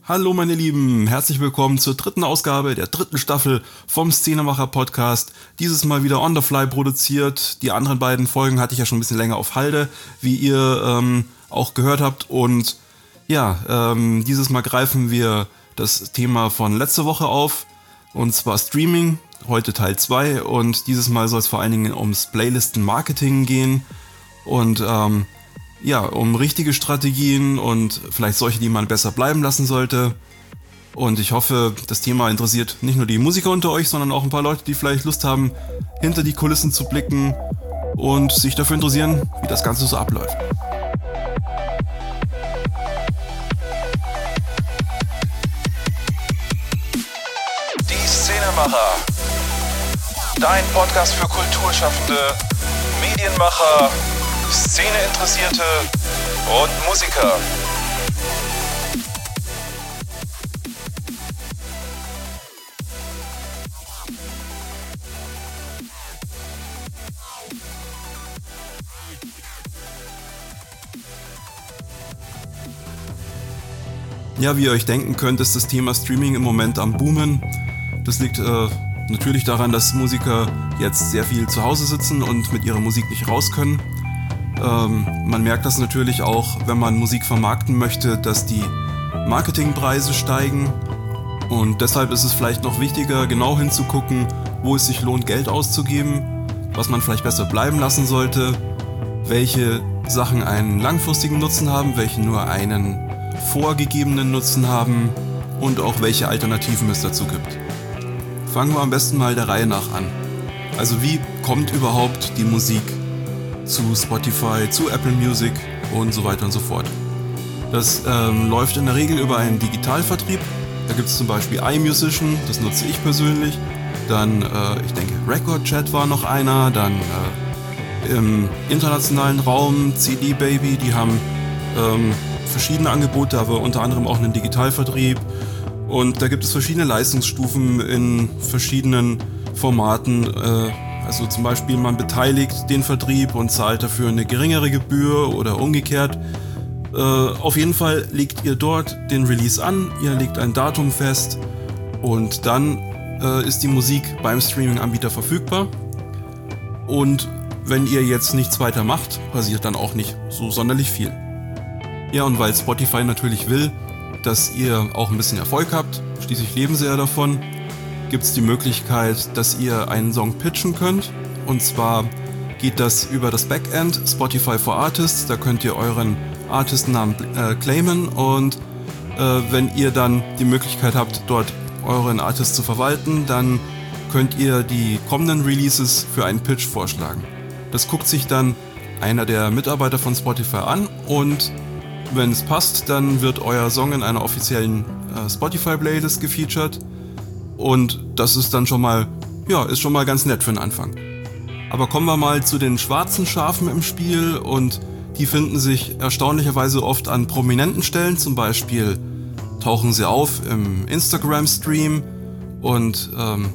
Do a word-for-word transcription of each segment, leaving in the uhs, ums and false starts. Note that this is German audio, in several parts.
Hallo meine Lieben, herzlich willkommen zur dritten Ausgabe der dritten Staffel vom Szenemacher Podcast. Dieses Mal wieder on the fly produziert. Die anderen beiden Folgen hatte ich ja schon ein bisschen länger auf Halde, wie ihr ähm, auch gehört habt. Und ja, ähm, dieses Mal greifen wir das Thema von letzter Woche auf, und zwar Streaming, heute Teil zwei. Und dieses Mal soll es vor allen Dingen ums Playlisten-Marketing gehen und ähm, ja, um richtige Strategien und vielleicht solche, die man besser bleiben lassen sollte. Und ich hoffe, das Thema interessiert nicht nur die Musiker unter euch, sondern auch ein paar Leute, die vielleicht Lust haben, hinter die Kulissen zu blicken und sich dafür interessieren, wie das Ganze so abläuft. Die Szenemacher. Dein Podcast für Kulturschaffende, Medienmacher, Szeneinteressierte und Musiker. Ja, wie ihr euch denken könnt, ist das Thema Streaming im Moment am Boomen. Das liegt äh, natürlich daran, dass Musiker jetzt sehr viel zu Hause sitzen und mit ihrer Musik nicht raus können. Ähm, man merkt das natürlich auch, wenn man Musik vermarkten möchte, dass die Marketingpreise steigen, und deshalb ist es vielleicht noch wichtiger, genau hinzugucken, wo es sich lohnt, Geld auszugeben, was man vielleicht besser bleiben lassen sollte, welche Sachen einen langfristigen Nutzen haben, welche nur einen vorgegebenen Nutzen haben und auch welche Alternativen es dazu gibt. Fangen wir am besten mal der Reihe nach an. Also wie kommt überhaupt die Musik zu Spotify, zu Apple Music und so weiter und so fort? Das ähm, läuft in der Regel über einen Digitalvertrieb. Da gibt es zum Beispiel iMusician, das nutze ich persönlich. Dann, äh, ich denke, Recordchat war noch einer. Dann äh, im internationalen Raum C D Baby, die haben ähm, verschiedene Angebote, aber unter anderem auch einen Digitalvertrieb. Und da gibt es verschiedene Leistungsstufen in verschiedenen Formaten. Äh, Also zum Beispiel, man beteiligt den Vertrieb und zahlt dafür eine geringere Gebühr oder umgekehrt. Äh, auf jeden Fall legt ihr dort den Release an, ihr legt ein Datum fest und dann äh, ist die Musik beim Streaming-Anbieter verfügbar. Und wenn ihr jetzt nichts weiter macht, passiert dann auch nicht so sonderlich viel. Ja, und weil Spotify natürlich will, dass ihr auch ein bisschen Erfolg habt, schließlich leben sie ja davon, gibt es die Möglichkeit, dass ihr einen Song pitchen könnt. Und zwar geht das über das Backend Spotify for Artists. Da könnt ihr euren Artistnamen äh, claimen, und äh, wenn ihr dann die Möglichkeit habt, dort euren Artist zu verwalten, dann könnt ihr die kommenden Releases für einen Pitch vorschlagen. Das guckt sich dann einer der Mitarbeiter von Spotify an, und wenn es passt, dann wird euer Song in einer offiziellen äh, Spotify-Playlist gefeatured. Und das ist dann schon mal, ja, ist schon mal ganz nett für den Anfang. Aber kommen wir mal zu den schwarzen Schafen im Spiel, und die finden sich erstaunlicherweise oft an prominenten Stellen. Zum Beispiel tauchen sie auf im Instagram-Stream, und ähm,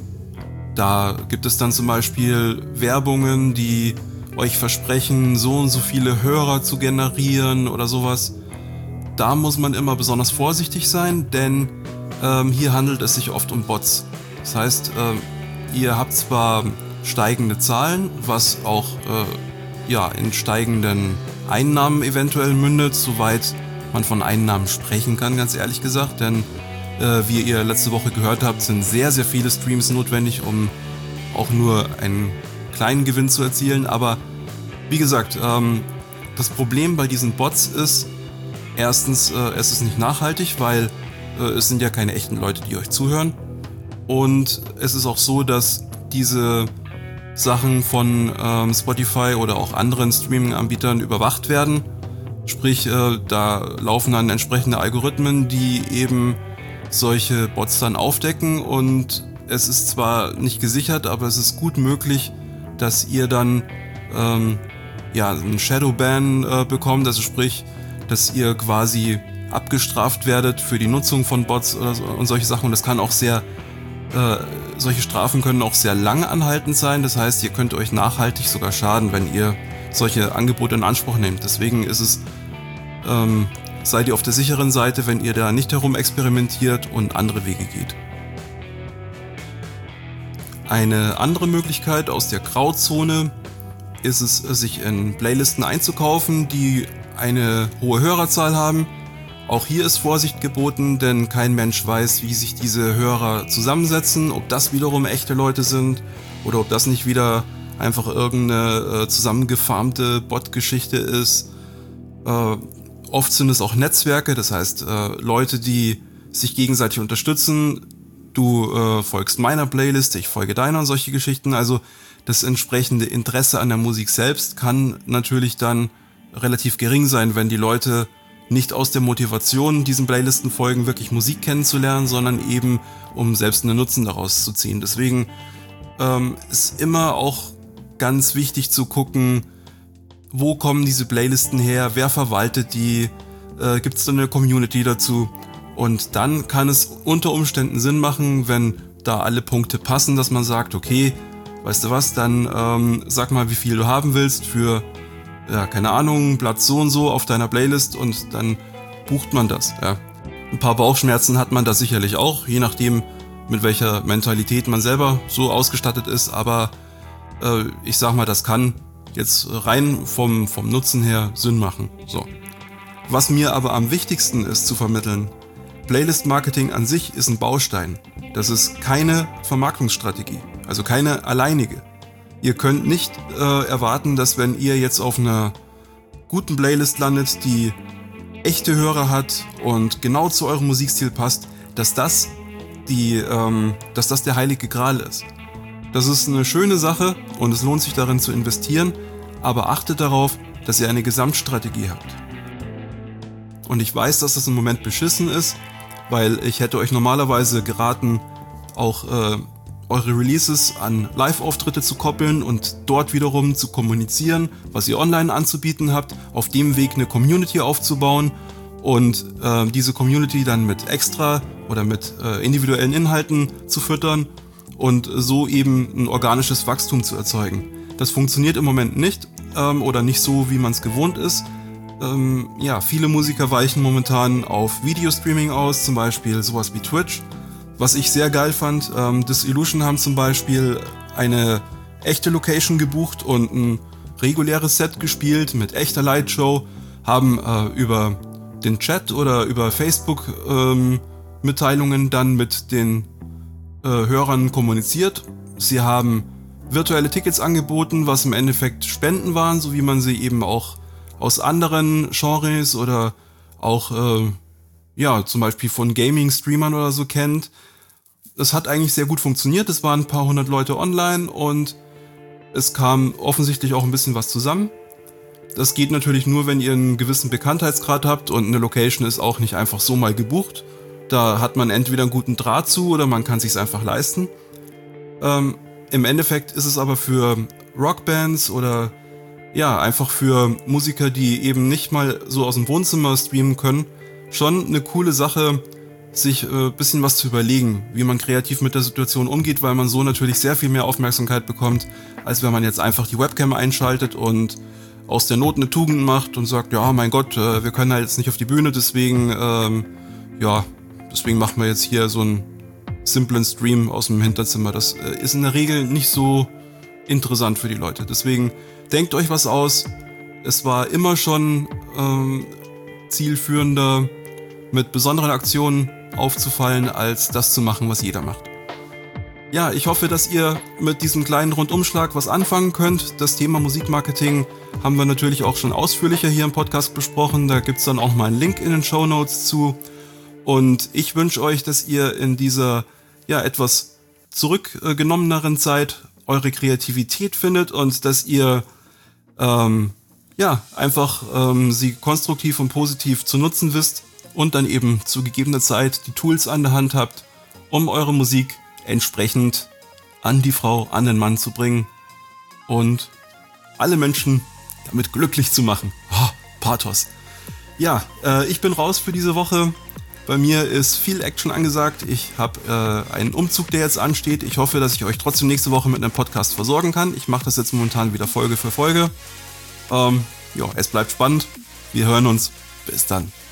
da gibt es dann zum Beispiel Werbungen, die euch versprechen, so und so viele Hörer zu generieren oder sowas. Da muss man immer besonders vorsichtig sein, denn Ähm, hier handelt es sich oft um Bots. Das heißt, äh, ihr habt zwar steigende Zahlen, was auch äh, ja, in steigenden Einnahmen eventuell mündet, soweit man von Einnahmen sprechen kann, ganz ehrlich gesagt. Denn äh, wie ihr letzte Woche gehört habt, sind sehr, sehr viele Streams notwendig, um auch nur einen kleinen Gewinn zu erzielen. Aber wie gesagt, ähm, das Problem bei diesen Bots ist, erstens, äh, es ist nicht nachhaltig, weil es sind ja keine echten Leute, die euch zuhören. Und es ist auch so, dass diese Sachen von ähm, Spotify oder auch anderen Streaming-Anbietern überwacht werden. Sprich, äh, da laufen dann entsprechende Algorithmen, die eben solche Bots dann aufdecken. Und es ist zwar nicht gesichert, aber es ist gut möglich, dass ihr dann ähm, ja, einen Shadowban äh, bekommt. Also sprich, dass ihr quasi abgestraft werdet für die Nutzung von Bots oder so, und solche Sachen. Und das kann auch sehr, äh, solche Strafen können auch sehr lang anhaltend sein. Das heißt, ihr könnt euch nachhaltig sogar schaden, wenn ihr solche Angebote in Anspruch nehmt. Deswegen ist es ähm, seid ihr auf der sicheren Seite, wenn ihr da nicht herum experimentiert und andere Wege geht. Eine andere Möglichkeit aus der Grauzone ist es, sich in Playlisten einzukaufen, die eine hohe Hörerzahl haben. Auch hier ist Vorsicht geboten, denn kein Mensch weiß, wie sich diese Hörer zusammensetzen, ob das wiederum echte Leute sind oder ob das nicht wieder einfach irgendeine äh, zusammengefarmte Bot-Geschichte ist. Äh, oft sind es auch Netzwerke, das heißt äh, Leute, die sich gegenseitig unterstützen. Du äh, folgst meiner Playlist, ich folge deiner und solche Geschichten. Also das entsprechende Interesse an der Musik selbst kann natürlich dann relativ gering sein, wenn die Leute nicht aus der Motivation diesen Playlisten folgen, wirklich Musik kennenzulernen, sondern eben um selbst einen Nutzen daraus zu ziehen. Deswegen ähm, ist immer auch ganz wichtig zu gucken, wo kommen diese Playlisten her, wer verwaltet die, äh, gibt es da eine Community dazu? Und dann kann es unter Umständen Sinn machen, wenn da alle Punkte passen, dass man sagt, okay, weißt du was, dann ähm, sag mal, wie viel du haben willst für, ja, keine Ahnung, Platz so und so auf deiner Playlist und dann bucht man das. Ja. Ein paar Bauchschmerzen hat man da sicherlich auch, je nachdem, mit welcher Mentalität man selber so ausgestattet ist, aber äh, ich sag mal, das kann jetzt rein vom, vom Nutzen her Sinn machen. So. Was mir aber am wichtigsten ist zu vermitteln, Playlist-Marketing an sich ist ein Baustein. Das ist keine Vermarktungsstrategie, also keine alleinige. Ihr könnt nicht äh, erwarten, dass wenn ihr jetzt auf einer guten Playlist landet, die echte Hörer hat und genau zu eurem Musikstil passt, dass das, die, ähm, dass das der heilige Gral ist. Das ist eine schöne Sache und es lohnt sich darin zu investieren, aber achtet darauf, dass ihr eine Gesamtstrategie habt. Und ich weiß, dass das im Moment beschissen ist, weil ich hätte euch normalerweise geraten, auch äh, eure Releases an Live-Auftritte zu koppeln und dort wiederum zu kommunizieren, was ihr online anzubieten habt, auf dem Weg eine Community aufzubauen und äh, diese Community dann mit extra oder mit äh, individuellen Inhalten zu füttern und so eben ein organisches Wachstum zu erzeugen. Das funktioniert im Moment nicht ähm, oder nicht so, wie man es gewohnt ist. Ähm, ja, viele Musiker weichen momentan auf Videostreaming aus, zum Beispiel sowas wie Twitch. Was ich sehr geil fand, ähm, Disillusion haben zum Beispiel eine echte Location gebucht und ein reguläres Set gespielt mit echter Lightshow, haben äh, über den Chat oder über Facebook ähm, Mitteilungen dann mit den äh, Hörern kommuniziert. Sie haben virtuelle Tickets angeboten, was im Endeffekt Spenden waren, so wie man sie eben auch aus anderen Genres oder auch äh, ja zum Beispiel von Gaming-Streamern oder so kennt. Es hat eigentlich sehr gut funktioniert, es waren ein paar hundert Leute online und es kam offensichtlich auch ein bisschen was zusammen. Das geht natürlich nur, wenn ihr einen gewissen Bekanntheitsgrad habt und eine Location ist auch nicht einfach so mal gebucht. Da hat man entweder einen guten Draht zu oder man kann es sich einfach leisten. Ähm, im Endeffekt ist es aber für Rockbands oder ja, einfach für Musiker, die eben nicht mal so aus dem Wohnzimmer streamen können, schon eine coole Sache, sich ein äh, bisschen was zu überlegen, wie man kreativ mit der Situation umgeht, weil man so natürlich sehr viel mehr Aufmerksamkeit bekommt, als wenn man jetzt einfach die Webcam einschaltet und aus der Not eine Tugend macht und sagt, ja, mein Gott, äh, wir können halt jetzt nicht auf die Bühne, deswegen, ähm, ja, deswegen machen wir jetzt hier so einen simplen Stream aus dem Hinterzimmer. Das äh, ist in der Regel nicht so interessant für die Leute. Deswegen denkt euch was aus. Es war immer schon ähm, zielführender, mit besonderen Aktionen aufzufallen, als das zu machen, was jeder macht. Ja, ich hoffe, dass ihr mit diesem kleinen Rundumschlag was anfangen könnt. Das Thema Musikmarketing haben wir natürlich auch schon ausführlicher hier im Podcast besprochen. Da gibt's dann auch mal einen Link in den Shownotes zu. Und ich wünsche euch, dass ihr in dieser ja etwas zurückgenommeneren Zeit eure Kreativität findet und dass ihr ähm, ja einfach ähm, sie konstruktiv und positiv zu nutzen wisst und dann eben zu gegebener Zeit die Tools an der Hand habt, um eure Musik entsprechend an die Frau, an den Mann zu bringen und alle Menschen damit glücklich zu machen. Oh, Pathos. Ja, äh, ich bin raus für diese Woche. Bei mir ist viel Action angesagt. Ich habe äh, einen Umzug, der jetzt ansteht. Ich hoffe, dass ich euch trotzdem nächste Woche mit einem Podcast versorgen kann. Ich mache das jetzt momentan wieder Folge für Folge. Ähm, ja, es bleibt spannend. Wir hören uns. Bis dann.